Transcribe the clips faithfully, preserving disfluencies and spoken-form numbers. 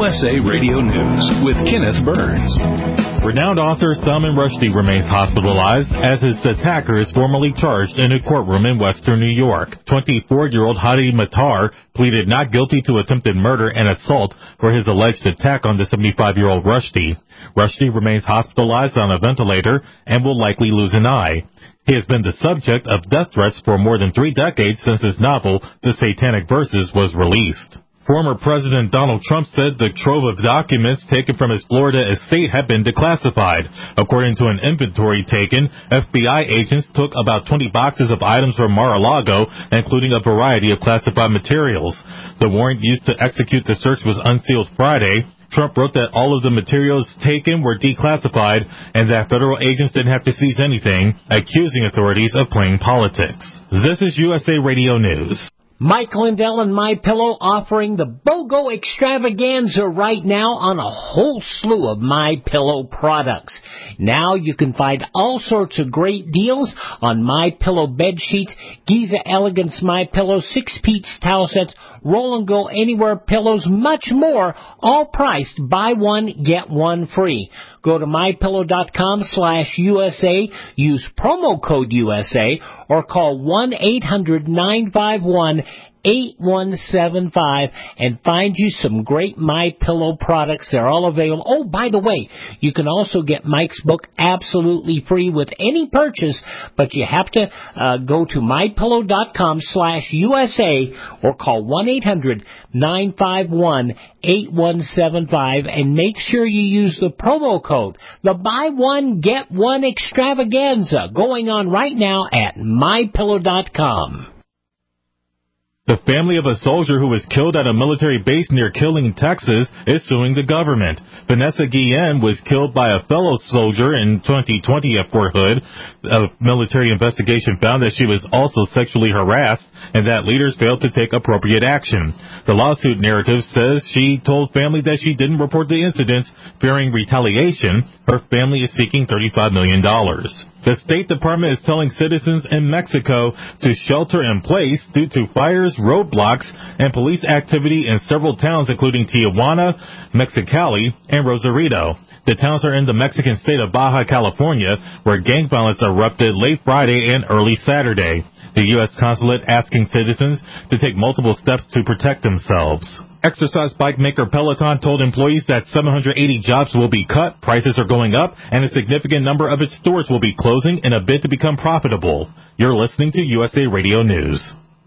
S A Radio News with Kenneth Burns. Renowned author Salman Rushdie remains hospitalized as his attacker is formally charged in a courtroom in western New York. twenty-four-year-old Hadi Matar pleaded not guilty to attempted murder and assault for his alleged attack on the seventy-five-year-old Rushdie. Rushdie remains hospitalized on a ventilator and will likely lose an eye. He has been the subject of death threats for more than three decades since his novel, The Satanic Verses, was released. Former President Donald Trump said the trove of documents taken from his Florida estate had been declassified. According to an inventory taken, F B I agents took about twenty boxes of items from Mar-a-Lago, including a variety of classified materials. The warrant used to execute the search was unsealed Friday. Trump wrote that all of the materials taken were declassified and that federal agents didn't have to seize anything, accusing authorities of playing politics. This is U S A Radio News. Mike Lindell and MyPillow offering the BOGO extravaganza right now on a whole slew of MyPillow products. Now you can find all sorts of great deals on MyPillow bed sheets, Giza Elegance MyPillow, six-piece towel sets, Roll and Go Anywhere pillows, much more, all priced buy one, get one free. Go to MyPillow.com slash USA, use promo code U S A, or call one eight hundred nine five one eight one seven five and find you some great MyPillow products. They're all available. Oh, by the way, you can also get Mike's book absolutely free with any purchase, but you have to uh, go to MyPillow.com slash USA or call one eight hundred nine five one eight one seven five and make sure you use the promo code, the buy one, get one extravaganza, going on right now at My Pillow dot com. The family of a soldier who was killed at a military base near Killeen, Texas, is suing the government. Vanessa Guillen was killed by a fellow soldier in twenty twenty at Fort Hood. A military investigation found that she was also sexually harassed and that leaders failed to take appropriate action. The lawsuit narrative says she told family that she didn't report the incidents fearing retaliation. Her family is seeking thirty-five million dollars. The State Department is telling citizens in Mexico to shelter in place due to fires, roadblocks, and police activity in several towns, including Tijuana, Mexicali, and Rosarito. The towns are in the Mexican state of Baja California, where gang violence erupted late Friday and early Saturday. The U S consulate asking citizens to take multiple steps to protect themselves. Exercise bike maker Peloton told employees that seven hundred eighty jobs will be cut, prices are going up, and a significant number of its stores will be closing in a bid to become profitable. You're listening to U S A Radio News.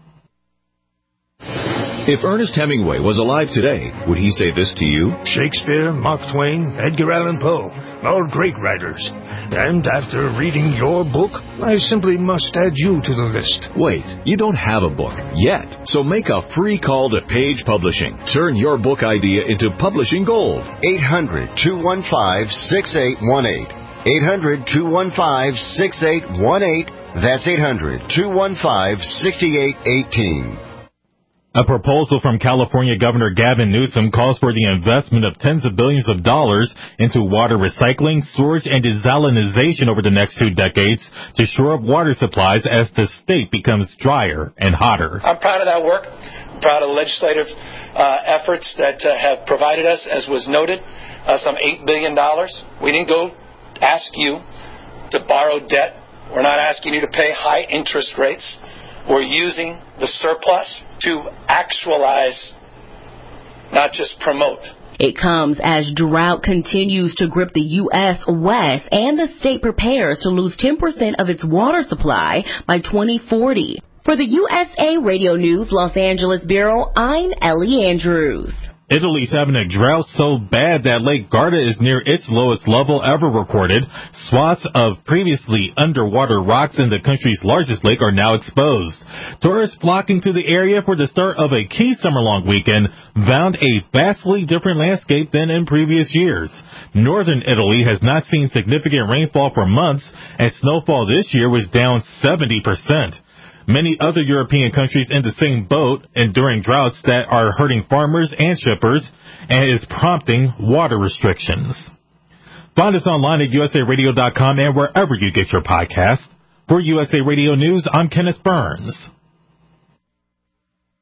If Ernest Hemingway was alive today, would he say this to you? Shakespeare, Mark Twain, Edgar Allan Poe, all great writers. And after reading your book, I simply must add you to the list. Wait, you don't have a book yet, so make a free call to Page Publishing. Turn your book idea into publishing gold. eight hundred two one five six eight one eight. eight hundred two one five six eight one eight. That's eight hundred two one five six eight one eight. A proposal from California Governor Gavin Newsom calls for the investment of tens of billions of dollars into water recycling, storage, and desalinization over the next two decades to shore up water supplies as the state becomes drier and hotter. I'm proud of that work. I'm proud of the legislative uh, efforts that uh, have provided us, as was noted, uh, some eight billion dollars. We didn't go ask you to borrow debt. We're not asking you to pay high interest rates. We're using the surplus to actualize, not just promote. It comes as drought continues to grip the U S West and the state prepares to lose ten percent of its water supply by twenty forty. For the U S A Radio News Los Angeles Bureau, I'm Ellie Andrews. Italy's having a drought so bad that Lake Garda is near its lowest level ever recorded. Swaths of previously underwater rocks in the country's largest lake are now exposed. Tourists flocking to the area for the start of a key summer-long weekend found a vastly different landscape than in previous years. Northern Italy has not seen significant rainfall for months, and snowfall this year was down seventy percent. Many other European countries in the same boat enduring droughts that are hurting farmers and shippers and is prompting water restrictions. Find us online at U S A Radio dot com and wherever you get your podcasts. For U S A Radio News, I'm Kenneth Burns.